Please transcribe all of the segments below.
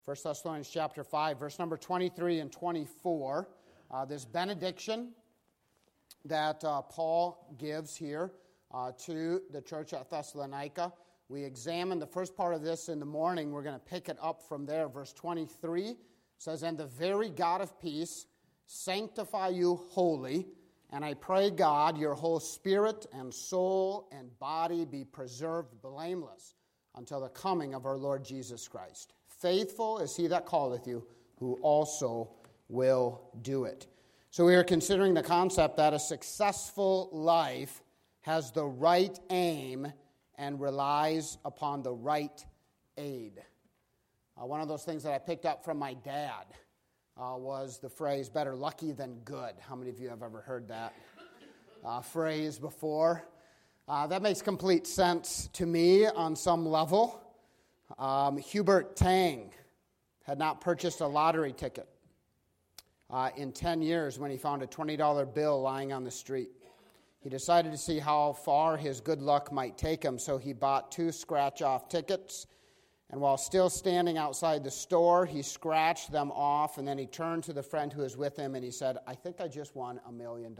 1 Thessalonians chapter 5, verse number 23 and 24. This benediction that Paul gives here to the church at Thessalonica. We examined the first part of this in the morning. We're going to pick it up from there. Verse 23 says, "And the very God of peace sanctify you wholly, and I pray God your whole spirit and soul and body be preserved blameless until the coming of our Lord Jesus Christ. Faithful is he that calleth you, who also will do it." So we are considering the concept that a successful life has the right aim and relies upon the right aid. One of those things that I picked up from my dad was the phrase, "better lucky than good." How many of you have ever heard that phrase before? That makes complete sense to me on some level. Hubert Tang had not purchased a lottery ticket in 10 years when he found a $20 bill lying on the street. He decided to see how far his good luck might take him, so he bought 2 scratch-off tickets. And while still standing outside the store, he scratched them off, and then he turned to the friend who was with him, and he said, "I think I just won $1 million."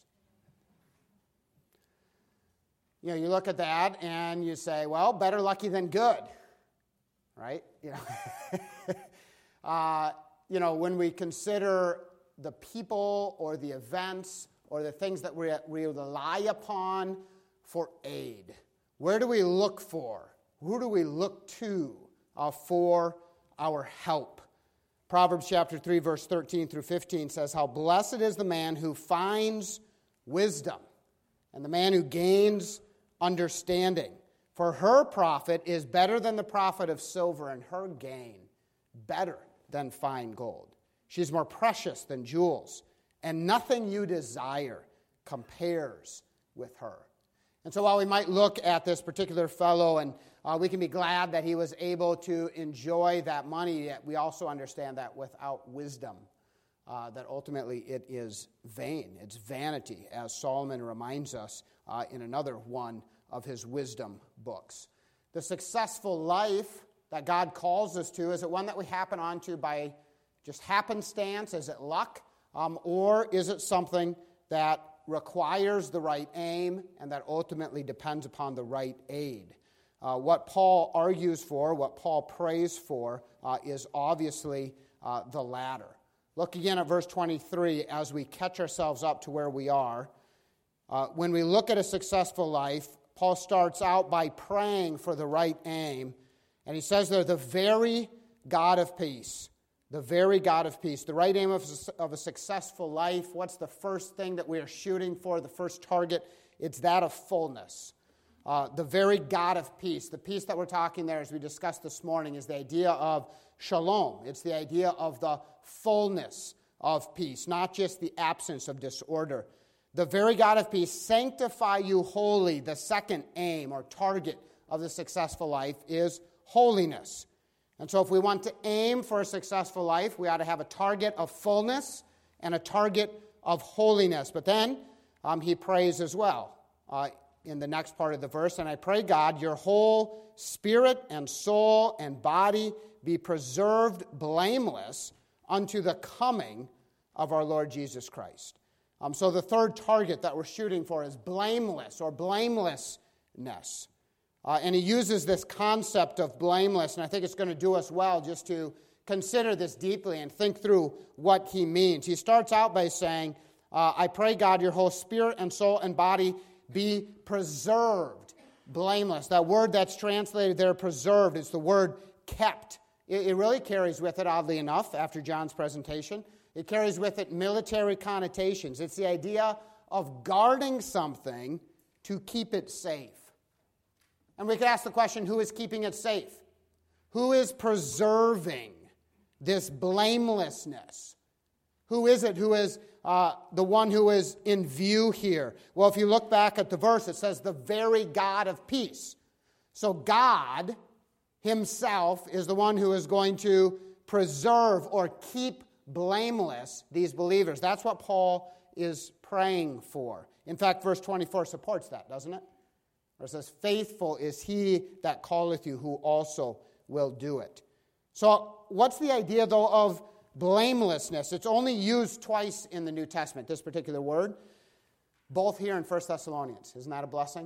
You know, you look at that, and you say, well, better lucky than good, right? When we consider the people or the events or the things that we rely upon for aid, where do we look for? Who do we look to for our help? Proverbs chapter 3, verse 13 through 15 says, "How blessed is the man who finds wisdom, and the man who gains understanding. For her profit is better than the profit of silver, and her gain better than fine gold. She's more precious than jewels, and nothing you desire compares with her." And so while we might look at this particular fellow and we can be glad that he was able to enjoy that money, yet we also understand that without wisdom, that ultimately it is vain. It's vanity, as Solomon reminds us in another one of his wisdom books. The successful life that God calls us to, is it one that we happen onto by just happenstance? Is it luck? Or is it something that requires the right aim and that ultimately depends upon the right aid? What Paul argues for, what Paul prays for, is obviously the latter. Look again at verse 23 as we catch ourselves up to where we are. When we look at a successful life, Paul starts out by praying for the right aim. And he says there, "the very God of peace." The very God of peace. The right aim of a successful life, what's the first thing that we are shooting for, the first target? It's that of fullness. The very God of peace. The peace that we're talking there, as we discussed this morning, is the idea of shalom. It's the idea of the fullness of peace, not just the absence of disorder. The very God of peace, sanctify you wholly. The second aim or target of the successful life is holiness. And so if we want to aim for a successful life, we ought to have a target of fullness and a target of holiness. But then he prays as well in the next part of the verse, "And I pray God, your whole spirit and soul and body be preserved blameless unto the coming of our Lord Jesus Christ." So the third target that we're shooting for is blameless or blamelessness. And he uses this concept of blameless, and I think it's going to do us well just to consider this deeply and think through what he means. He starts out by saying, "I pray God, your whole spirit and soul and body be preserved blameless." That word that's translated there, preserved, is the word kept. It really carries with it, oddly enough, after John's presentation, it carries with it military connotations. It's the idea of guarding something to keep it safe. And we could ask the question, who is keeping it safe? Who is preserving this blamelessness? Who is it who is the one who is in view here? Well, if you look back at the verse, it says the very God of peace. So God himself is the one who is going to preserve or keep blameless these believers. That's what Paul is praying for. In fact, verse 24 supports that, doesn't it? It says, "Faithful is he that calleth you, who also will do it." So what's the idea, though, of blamelessness? It's only used twice in the New Testament, this particular word, both here in 1 Thessalonians. Isn't that a blessing?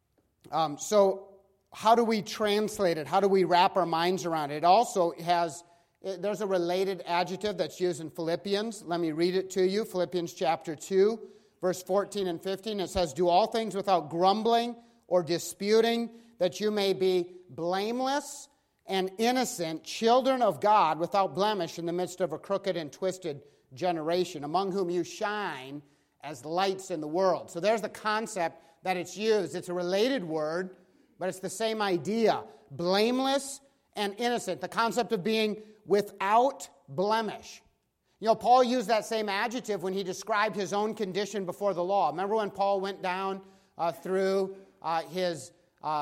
So how do we translate it? How do we wrap our minds around it? It also has, there's a related adjective that's used in Philippians. Let me read it to you. Philippians chapter 2, verse 14 and 15. It says, "Do all things without grumbling or disputing, that you may be blameless and innocent, children of God, without blemish in the midst of a crooked and twisted generation, among whom you shine as lights in the world." So there's the concept that it's used. It's a related word, but it's the same idea. Blameless and innocent. The concept of being without blemish. You know, Paul used that same adjective when he described his own condition before the law. Remember when Paul went down through his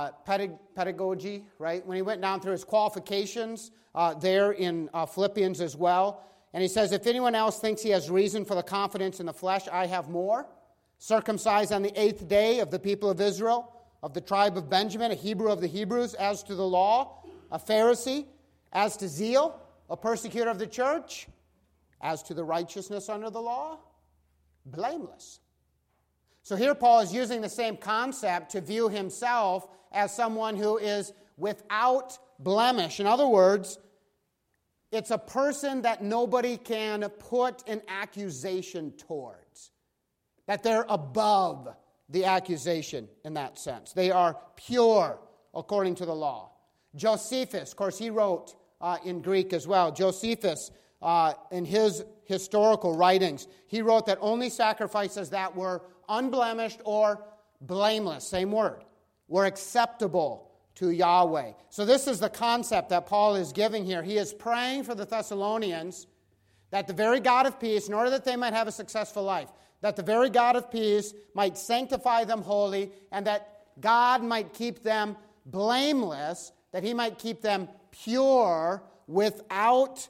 pedagogy, right? When he went down through his qualifications there in Philippians as well. And he says, "If anyone else thinks he has reason for the confidence in the flesh, I have more. Circumcised on the 8th day of the people of Israel, of the tribe of Benjamin, a Hebrew of the Hebrews, as to the law, a Pharisee, as to zeal, a persecutor of the church, as to the righteousness under the law, blameless." So here Paul is using the same concept to view himself as someone who is without blemish. In other words, it's a person that nobody can put an accusation towards. That they're above the accusation in that sense. They are pure according to the law. Josephus, of course, he wrote in Greek as well. Josephus, in his historical writings, he wrote that only sacrifices that were unblemished or blameless, same word, were acceptable to Yahweh. So this is the concept that Paul is giving here. He is praying for the Thessalonians that the very God of peace, in order that they might have a successful life, that the very God of peace might sanctify them wholly, and that God might keep them blameless, that he might keep them pure without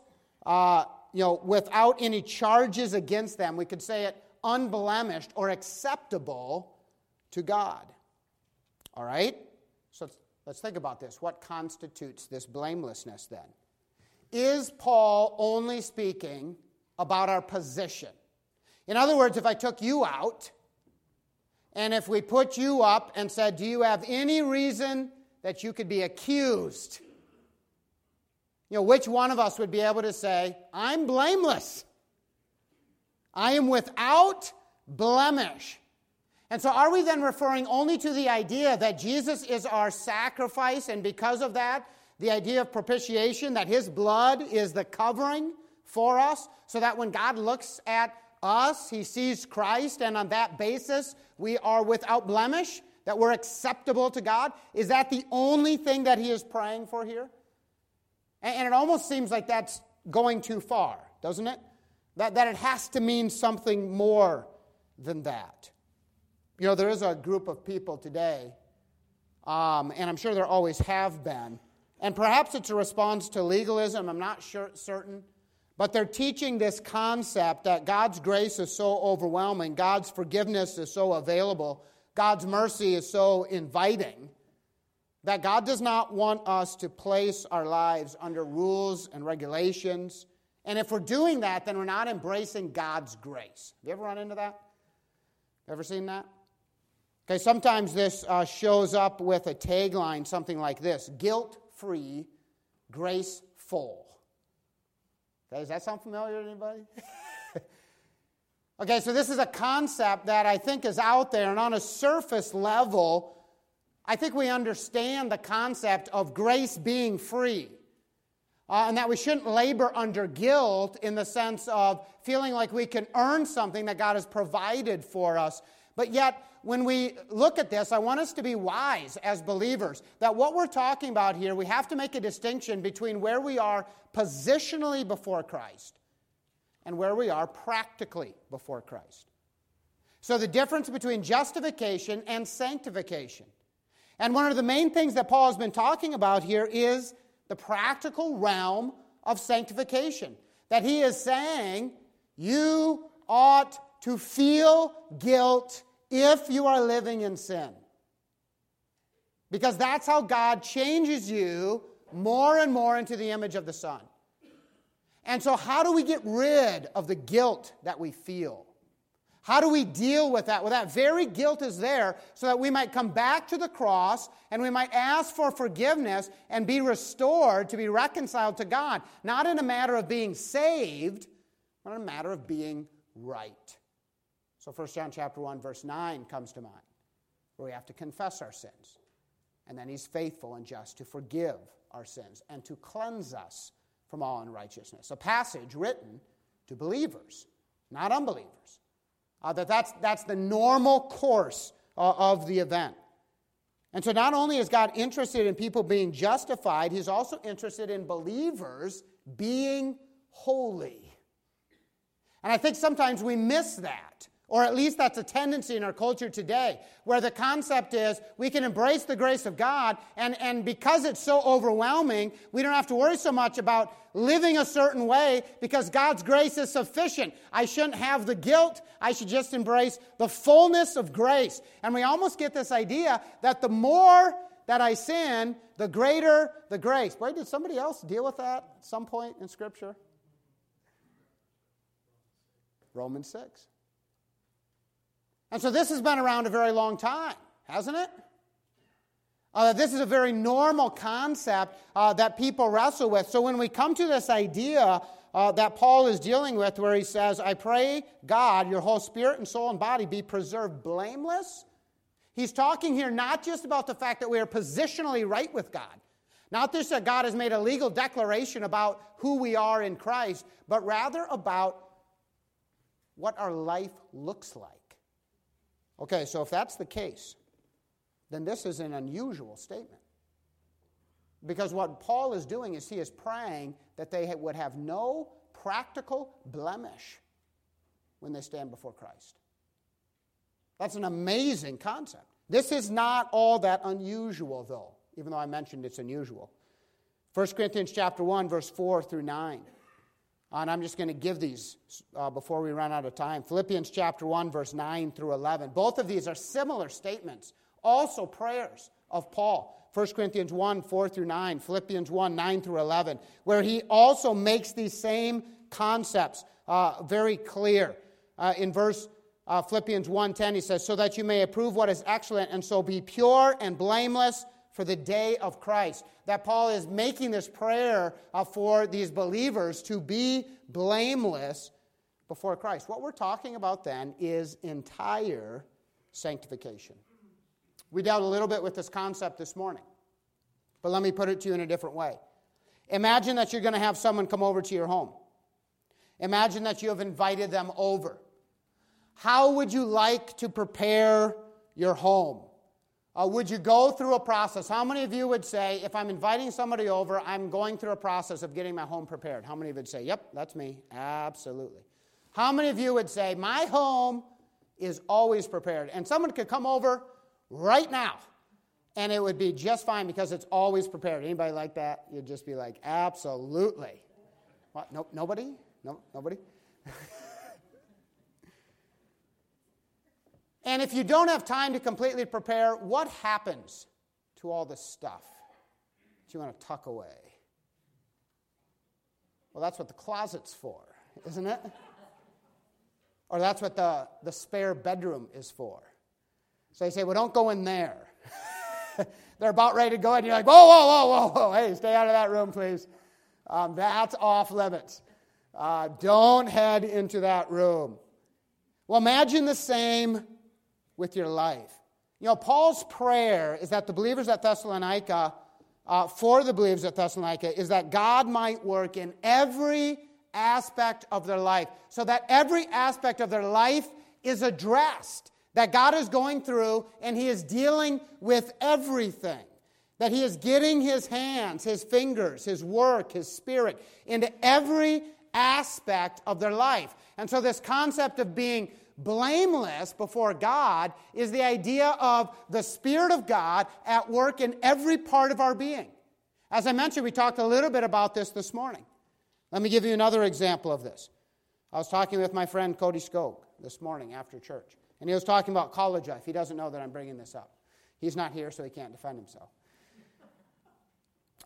any charges against them. We could say it unblemished or acceptable to God. All right? So let's think about this. What constitutes this blamelessness then? Is Paul only speaking about our position? In other words, if I took you out, and if we put you up and said, "Do you have any reason that you could be accused?" Which one of us would be able to say, "I'm blameless. I am without blemish"? And so are we then referring only to the idea that Jesus is our sacrifice, and because of that, the idea of propitiation, that his blood is the covering for us, so that when God looks at us, he sees Christ, and on that basis, we are without blemish, that we're acceptable to God? Is that the only thing that he is praying for here? And it almost seems like that's going too far, doesn't it? That it has to mean something more than that. There is a group of people today, and I'm sure there always have been, and perhaps it's a response to legalism, I'm not certain, but they're teaching this concept that God's grace is so overwhelming, God's forgiveness is so available, God's mercy is so inviting, that God does not want us to place our lives under rules and regulations. And if we're doing that, then we're not embracing God's grace. Have you ever run into that? Ever seen that? Okay, sometimes this shows up with a tagline, something like this: guilt-free, grace-full. Okay, does that sound familiar to anybody? Okay, so this is a concept that I think is out there, and on a surface level, I think we understand the concept of grace being free. And that we shouldn't labor under guilt in the sense of feeling like we can earn something that God has provided for us. But yet, when we look at this, I want us to be wise as believers. That what we're talking about here, we have to make a distinction between where we are positionally before Christ and where we are practically before Christ. So the difference between justification and sanctification. And one of the main things that Paul has been talking about here is the practical realm of sanctification. That he is saying, you ought to feel guilt if you are living in sin. Because that's how God changes you more and more into the image of the Son. And so how do we get rid of the guilt that we feel? How do we deal with that? Well, that very guilt is there so that we might come back to the cross and we might ask for forgiveness and be restored to be reconciled to God. Not in a matter of being saved, but in a matter of being right. So 1 John chapter 1, verse 9 comes to mind, where we have to confess our sins. And then He's faithful and just to forgive our sins and to cleanse us from all unrighteousness. A passage written to believers, not unbelievers. That's the normal course of the event. And so not only is God interested in people being justified, He's also interested in believers being holy. And I think sometimes we miss that. Or at least that's a tendency in our culture today, where the concept is we can embrace the grace of God, and because it's so overwhelming, we don't have to worry so much about living a certain way because God's grace is sufficient. I shouldn't have the guilt. I should just embrace the fullness of grace. And we almost get this idea that the more that I sin, the greater the grace. Boy, did somebody else deal with that at some point in Scripture? Romans 6. And so this has been around a very long time, hasn't it? This is a very normal concept that people wrestle with. So when we come to this idea that Paul is dealing with, where he says, I pray, God, your whole spirit and soul and body be preserved blameless, he's talking here not just about the fact that we are positionally right with God, not just that God has made a legal declaration about who we are in Christ, but rather about what our life looks like. Okay, so if that's the case, then this is an unusual statement. Because what Paul is doing is he is praying that they would have no practical blemish when they stand before Christ. That's an amazing concept. This is not all that unusual, though, even though I mentioned it's unusual. 1 Corinthians chapter 1, verse 4 through 9. And I'm just going to give these before we run out of time. Philippians chapter 1, verse 9 through 11. Both of these are similar statements, also prayers of Paul. 1 Corinthians 1, 4 through 9. Philippians 1, 9 through 11, where he also makes these same concepts very clear. In Philippians 1:10, he says, so that you may approve what is excellent and so be pure and blameless for the day of Christ. That Paul is making this prayer for these believers to be blameless before Christ. What we're talking about then is entire sanctification. We dealt a little bit with this concept this morning, but let me put it to you in a different way. Imagine that you're going to have someone come over to your home. Imagine that you have invited them over. How would you like to prepare your home? Would you go through a process? How many of you would say, if I'm inviting somebody over, I'm going through a process of getting my home prepared? How many of you would say, yep, that's me? Absolutely. How many of you would say, my home is always prepared? And someone could come over right now, and it would be just fine because it's always prepared. Anybody like that? You'd just be like, absolutely. What? Nope, nobody? No, nobody? And if you don't have time to completely prepare, what happens to all the stuff that you want to tuck away? Well, that's what the closet's for, isn't it? Or that's what the spare bedroom is for. So you say, well, don't go in there. They're about ready to go in. You're like, whoa, whoa, whoa, whoa, whoa. Hey, stay out of that room, please. That's off limits. Don't head into that room. Well, imagine the same with your life. You know, Paul's prayer is that the believers at Thessalonica, for the believers at Thessalonica, is that God might work in every aspect of their life, so that every aspect of their life is addressed, that God is going through and He is dealing with everything, that He is getting His hands, His fingers, His work, His Spirit into every aspect of their life. And so this concept of being blameless before God is the idea of the Spirit of God at work in every part of our being. As I mentioned, we talked a little bit about this morning. Let me give you another example of this. I was talking with my friend Cody Skog this morning after church, and he was talking about college life. He doesn't know that I'm bringing this up. He's not here, so he can't defend himself.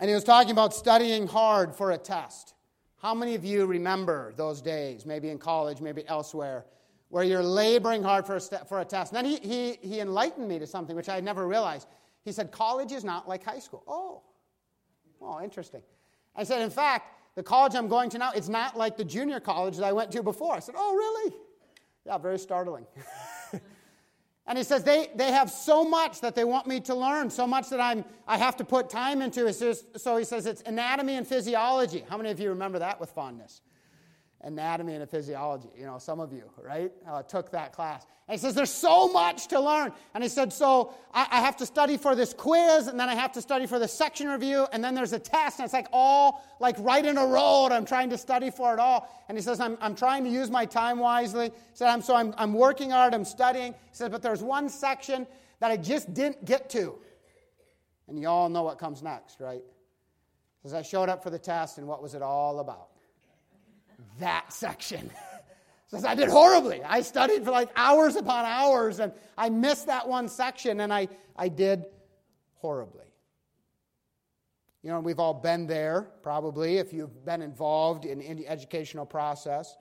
And he was talking about studying hard for a test. How many of you remember those days, maybe in college, maybe elsewhere, where you're laboring hard for a test? And then he enlightened me to something which I had never realized. He said, college is not like high school. Oh, interesting. I said, in fact, the college I'm going to now, it's not like the junior college that I went to before. I said, oh, really? Yeah, very startling. And he says they have so much that they want me to learn, so much that I have to put time into. So he says it's anatomy and physiology. How many of you remember that with fondness? Anatomy and physiology. Some of you, right, took that class. And he says there's so much to learn. And he said, so I have to study for this quiz, and then I have to study for the section review, and then there's a test, and it's like all like right in a row, and I'm trying to study for it all. And he says, I'm trying to use my time wisely. He said, I'm working hard, I'm studying. He says, but there's one section that I just didn't get to. And you all know what comes next, right? He says, I showed up for the test, and what was it all about? That section. Says I did horribly. I studied for like hours upon hours, and I missed that one section, and I did horribly. We've all been there, probably, if you've been involved in the educational process.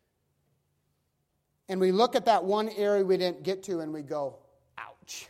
And we look at that one area we didn't get to, and we go, ouch.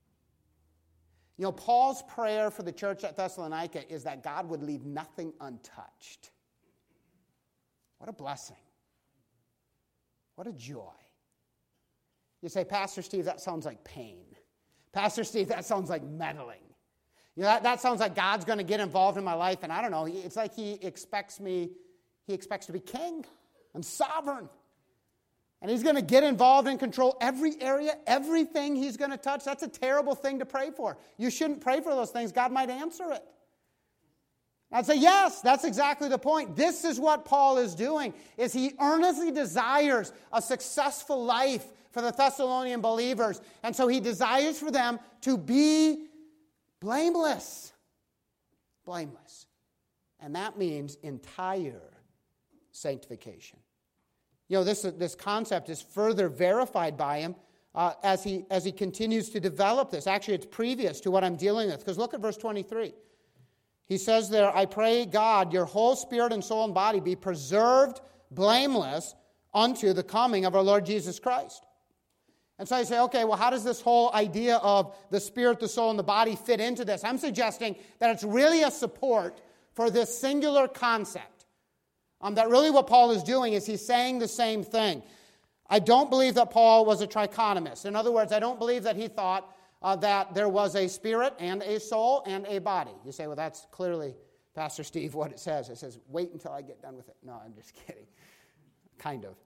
Paul's prayer for the church at Thessalonica is that God would leave nothing untouched. What a blessing. What a joy. You say, Pastor Steve, that sounds like pain. Pastor Steve, that sounds like meddling. That sounds like God's going to get involved in my life, and I don't know, it's like he expects to be king and sovereign. And he's going to get involved and control every area, everything he's going to touch. That's a terrible thing to pray for. You shouldn't pray for those things. God might answer it. I'd say, yes, that's exactly the point. This is what Paul is doing, is he earnestly desires a successful life for the Thessalonian believers. And so he desires for them to be blameless. Blameless. And that means entire sanctification. This concept is further verified by him as he continues to develop this. Actually, it's previous to what I'm dealing with, because look at verse 23. He says there, I pray God, your whole spirit and soul and body be preserved blameless unto the coming of our Lord Jesus Christ. And so you say, okay, well, how does this whole idea of the spirit, the soul, and the body fit into this? I'm suggesting that it's really a support for this singular concept. That really what Paul is doing is he's saying the same thing. I don't believe that Paul was a trichotomist. In other words, I don't believe that he thought that there was a spirit and a soul and a body. You say, well, that's clearly, Pastor Steve, what it says. It says, wait until I get done with it. No, I'm just kidding. Kind of.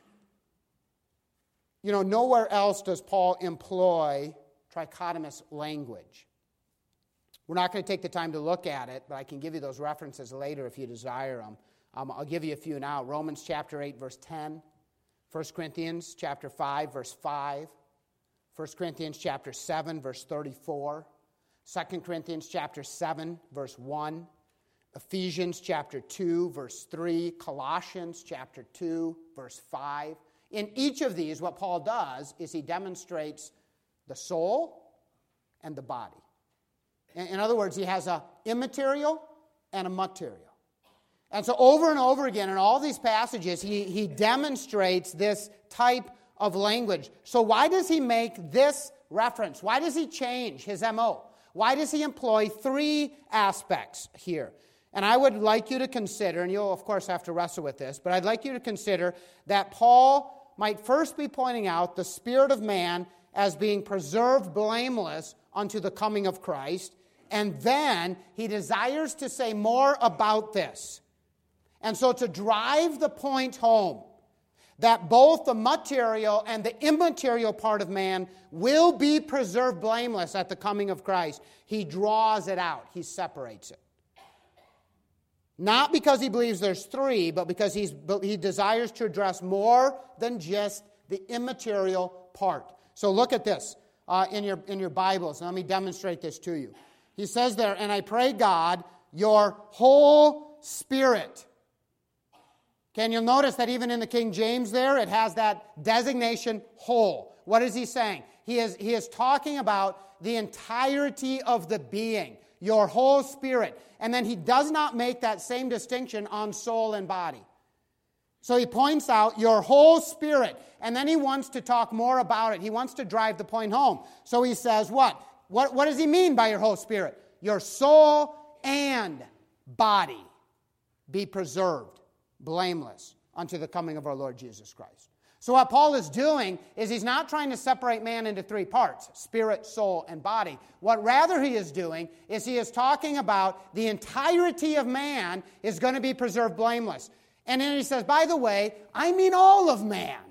Nowhere else does Paul employ trichotomous language. We're not going to take the time to look at it, but I can give you those references later if you desire them. I'll give you a few now. Romans chapter 8, verse 10. 1 Corinthians chapter 5, verse 5. 1 Corinthians chapter 7, verse 34. 2 Corinthians chapter 7, verse 1. Ephesians chapter 2, verse 3. Colossians chapter 2, verse 5. In each of these, what Paul does is he demonstrates the soul and the body. In other words, he has an immaterial and a material. And so over and over again in all these passages, he demonstrates this type of language. So why does he make this reference? Why does he change his MO? Why does he employ three aspects here? And I would like you to consider, and you'll of course have to wrestle with this, but I'd like you to consider that Paul might first be pointing out the spirit of man as being preserved blameless unto the coming of Christ, and then he desires to say more about this. And so to drive the point home, that both the material and the immaterial part of man will be preserved blameless at the coming of Christ, he draws it out. He separates it. Not because he believes there's three, but because he desires to address more than just the immaterial part. So look at this in your Bibles, and let me demonstrate this to you. He says there, and I pray God, your whole spirit. Can you notice that even in the King James there, it has that designation whole. What is he saying? He is talking about the entirety of the being. your whole spirit. And then he does not make that same distinction on soul and body. So he points out your whole spirit, and then he wants to talk more about it. He wants to drive the point home. So he says what? What does he mean by your whole spirit? Your soul and body be preserved, blameless, unto the coming of our Lord Jesus Christ. So what Paul is doing is he's not trying to separate man into three parts, spirit, soul, and body. What rather he is doing is he is talking about the entirety of man is going to be preserved blameless. And then he says, by the way, I mean all of man,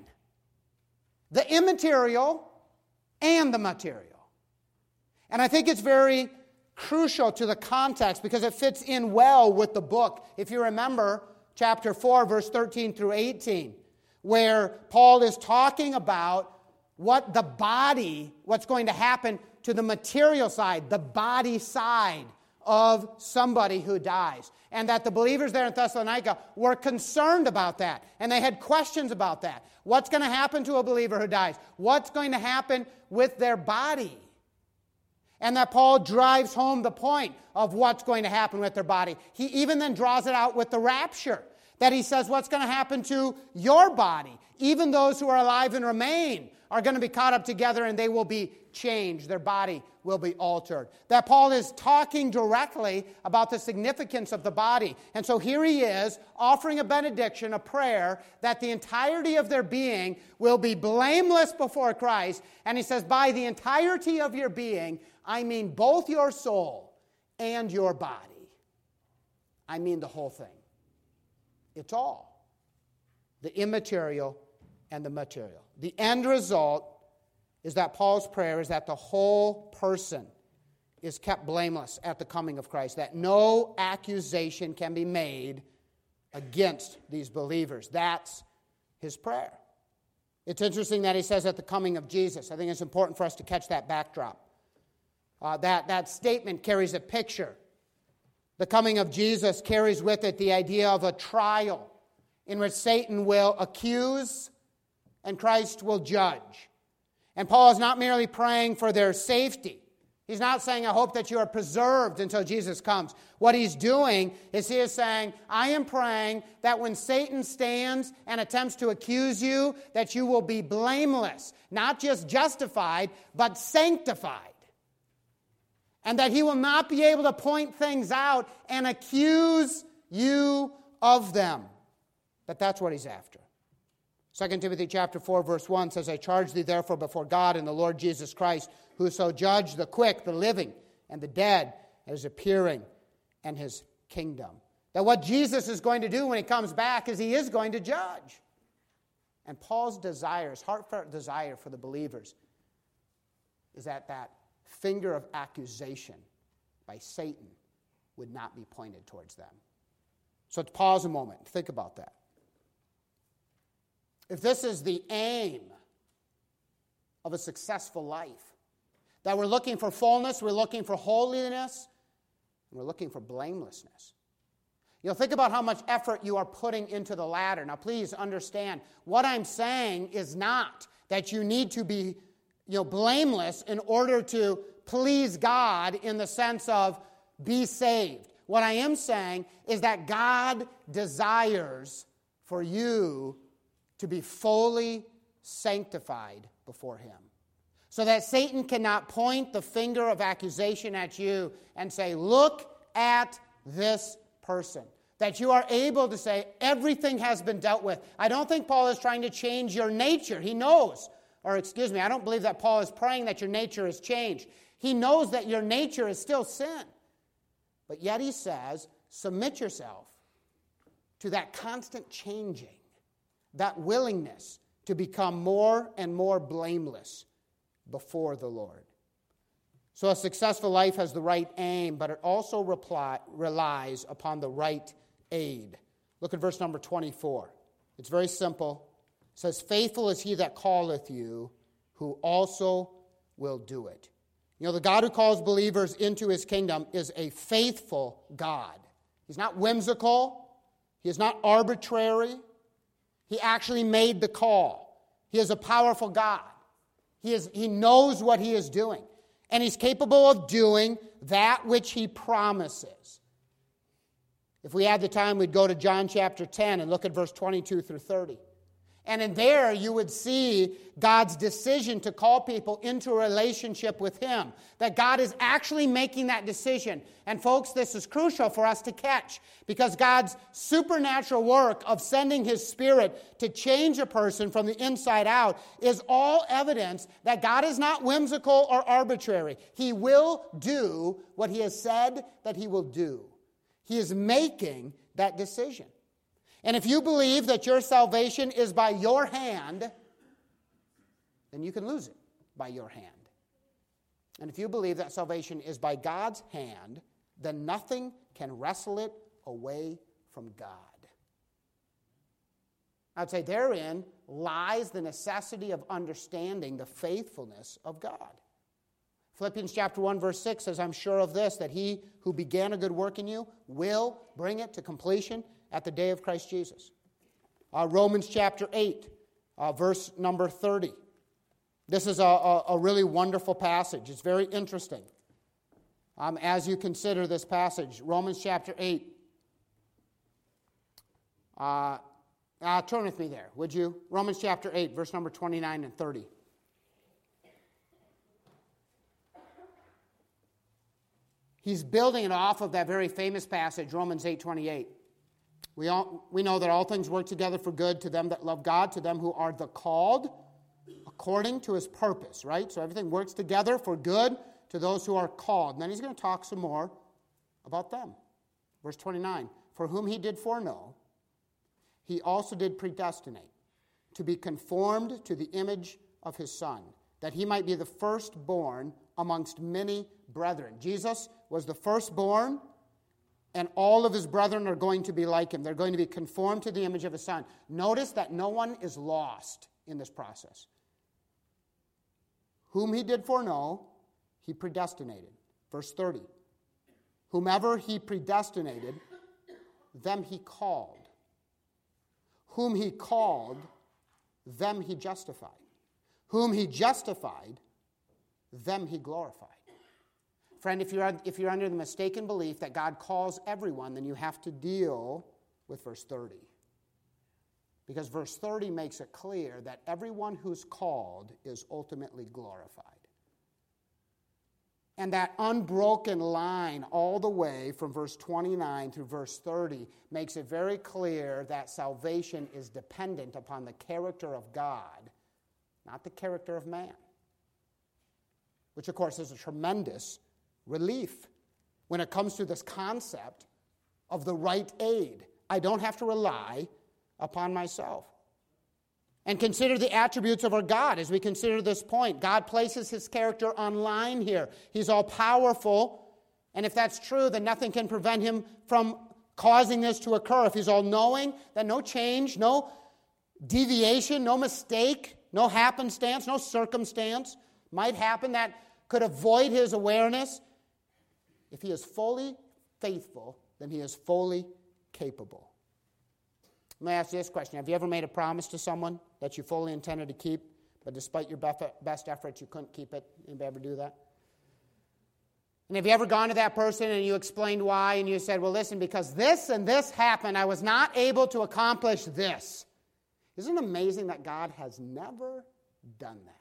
the immaterial and the material. And I think it's very crucial to the context because it fits in well with the book. If you remember chapter 4, verse 13 through 18, where Paul is talking about what the body, what's going to happen to the material side, the body side of somebody who dies. And that the believers there in Thessalonica were concerned about that. And they had questions about that. What's going to happen to a believer who dies? What's going to happen with their body? And that Paul drives home the point of what's going to happen with their body. He even then draws it out with the rapture. That he says what's going to happen to your body. Even those who are alive and remain are going to be caught up together and they will be changed. Their body will be altered. That Paul is talking directly about the significance of the body. And so here he is offering a benediction, a prayer, that the entirety of their being will be blameless before Christ. And he says, by the entirety of your being, I mean both your soul and your body. I mean the whole thing. It's all. The immaterial and the material. The end result is that Paul's prayer is that the whole person is kept blameless at the coming of Christ, that no accusation can be made against these believers. That's his prayer. It's interesting that he says at the coming of Jesus. I think it's important for us to catch that backdrop. That statement carries a picture. The coming of Jesus carries with it the idea of a trial in which Satan will accuse and Christ will judge. And Paul is not merely praying for their safety. He's not saying, I hope that you are preserved until Jesus comes. What he's doing is he is saying, I am praying that when Satan stands and attempts to accuse you, that you will be blameless, not just justified, but sanctified. And that he will not be able to point things out and accuse you of them. But that's what he's after. 2 Timothy chapter 4, verse 1 says, I charge thee therefore before God and the Lord Jesus Christ, who so judge the quick, the living, and the dead, at his appearing and his kingdom. That what Jesus is going to do when he comes back is he is going to judge. And Paul's desire, his heartfelt desire for the believers, is that that finger of accusation by Satan would not be pointed towards them. So let's pause a moment and think about that. If this is the aim of a successful life, that we're looking for fullness, we're looking for holiness, and we're looking for blamelessness. Think about how much effort you are putting into the latter. Now, please understand, what I'm saying is not that you need to be blameless in order to please God in the sense of be saved. What I am saying is that God desires for you to be fully sanctified before him. So that Satan cannot point the finger of accusation at you and say, look at this person. That you are able to say, everything has been dealt with. I don't think Paul is trying to change your nature. He knows, I don't believe that Paul is praying that your nature is changed. He knows that your nature is still sin. But yet he says, submit yourself to that constant changing, that willingness to become more and more blameless before the Lord. So a successful life has the right aim, but it also relies upon the right aid. Look at verse number 24. It's very simple. It says, faithful is he that calleth you, who also will do it. The God who calls believers into his kingdom is a faithful God. He's not whimsical. He is not arbitrary. He actually made the call. He is a powerful God. He knows what he is doing. And He's capable of doing that which He promises. If we had the time, we'd go to John chapter 10 and look at verse 22 through 30. And in there, you would see God's decision to call people into a relationship with Him. That God is actually making that decision. And folks, this is crucial for us to catch. Because God's supernatural work of sending His Spirit to change a person from the inside out is all evidence that God is not whimsical or arbitrary. He will do what He has said that He will do. He is making that decision. And if you believe that your salvation is by your hand, then you can lose it by your hand. And if you believe that salvation is by God's hand, then nothing can wrestle it away from God. I'd say therein lies the necessity of understanding the faithfulness of God. Philippians chapter 1 verse 6 says, I'm sure of this, that He who began a good work in you will bring it to completion at the day of Christ Jesus. Romans chapter 8, verse number 30. This is a really wonderful passage. It's very interesting. As you consider this passage, Romans chapter 8. Turn with me there, would you? Romans chapter 8, verse number 29 and 30. He's building it off of that very famous passage, Romans 8:28. We know that all things work together for good to them that love God, to them who are the called according to His purpose, right? So everything works together for good to those who are called. And then he's going to talk some more about them. Verse 29, for whom He did foreknow, He also did predestinate to be conformed to the image of His Son, that He might be the firstborn amongst many brethren. Jesus was the firstborn, and all of His brethren are going to be like Him. They're going to be conformed to the image of His Son. Notice that no one is lost in this process. Whom He did foreknow, He predestinated. Verse 30. Whomever He predestinated, them He called. Whom He called, them He justified. Whom He justified, them He glorified. Friend, if you're under the mistaken belief that God calls everyone, then you have to deal with verse 30. Because verse 30 makes it clear that everyone who's called is ultimately glorified. And that unbroken line all the way from verse 29 through verse 30 makes it very clear that salvation is dependent upon the character of God, not the character of man. Which, of course, is a tremendous relief when it comes to this concept of the right aid. I don't have to rely upon myself. And consider the attributes of our God as we consider this point. God places His character on line here. He's all-powerful, and if that's true, then nothing can prevent Him from causing this to occur. If He's all-knowing, then no change, no deviation, no mistake, no happenstance, no circumstance might happen that could avoid His awareness. If He is fully faithful, then He is fully capable. Let me ask you this question. Have you ever made a promise to someone that you fully intended to keep, but despite your best efforts, you couldn't keep it? Anybody ever do that? And have you ever gone to that person and you explained why, and you said, well, listen, because this and this happened, I was not able to accomplish this. Isn't it amazing that God has never done that?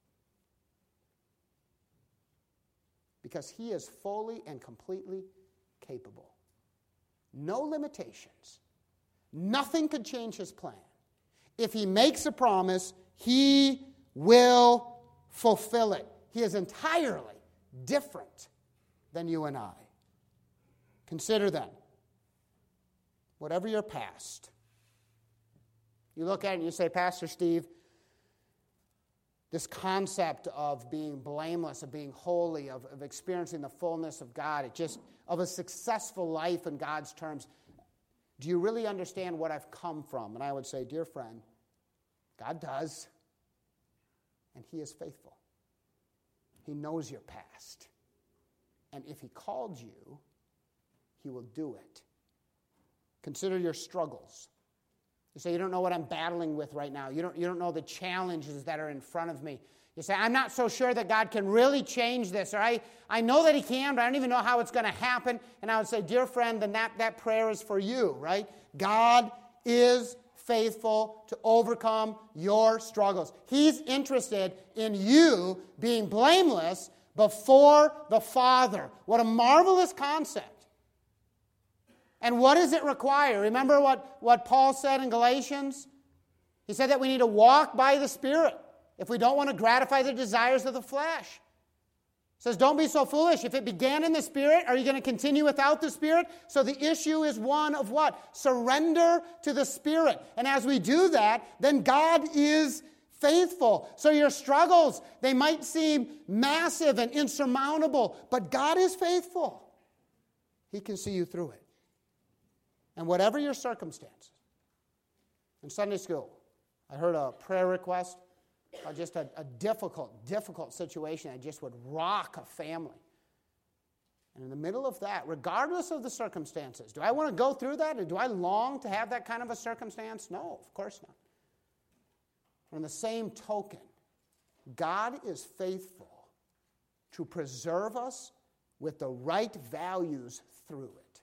Because He is fully and completely capable. No limitations. Nothing could change His plan. If He makes a promise, He will fulfill it. He is entirely different than you and I. Consider then, whatever your past, you look at it and you say, Pastor Steve, this concept of being blameless, of being holy, of experiencing the fullness of God, of a successful life in God's terms, do you really understand what I've come from? And I would say, dear friend, God does, and He is faithful. He knows your past. And if He called you, He will do it. Consider your struggles. You say, you don't know what I'm battling with right now. You don't know the challenges that are in front of me. You say, I'm not so sure that God can really change this, or I know that he can, but I don't even know how it's going to happen. And I would say, dear friend, then that prayer is for you, right? God is faithful to overcome your struggles. He's interested in you being blameless before the Father. What a marvelous concept. And what does it require? Remember what Paul said in Galatians? He said that we need to walk by the Spirit if we don't want to gratify the desires of the flesh. He says, don't be so foolish. If it began in the Spirit, are you going to continue without the Spirit? So the issue is one of what? Surrender to the Spirit. And as we do that, then God is faithful. So your struggles, they might seem massive and insurmountable, but God is faithful. He can see you through it. And whatever your circumstances. In Sunday school, I heard a prayer request, just a difficult situation that just would rock a family. And in the middle of that, regardless of the circumstances, do I want to go through that? Or do I long to have that kind of a circumstance? No, of course not. On the same token, God is faithful to preserve us with the right values through it.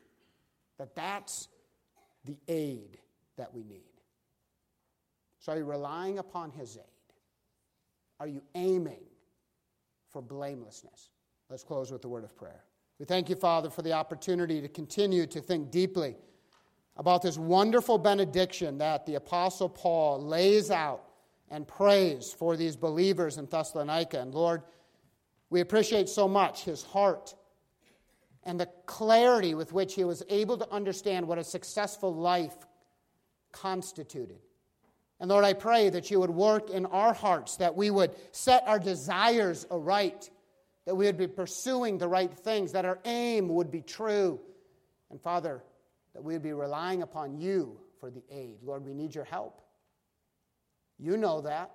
That's the aid that we need. So are you relying upon his aid? Are you aiming for blamelessness? Let's close with a word of prayer. We thank you, Father, for the opportunity to continue to think deeply about this wonderful benediction that the Apostle Paul lays out and prays for these believers in Thessalonica. And Lord, we appreciate so much his heart and the clarity with which he was able to understand what a successful life constituted. And Lord, I pray that you would work in our hearts, that we would set our desires aright, that we would be pursuing the right things, that our aim would be true. And Father, that we would be relying upon you for the aid. Lord, we need your help. You know that.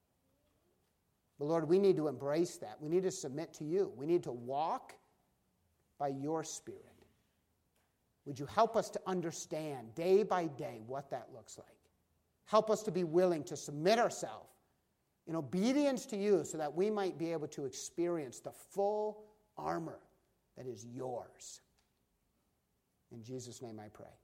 But Lord, we need to embrace that. We need to submit to you. We need to walk by your Spirit. Would you help us to understand day by day what that looks like? Help us to be willing to submit ourselves in obedience to you so that we might be able to experience the full armor that is yours. In Jesus' name I pray.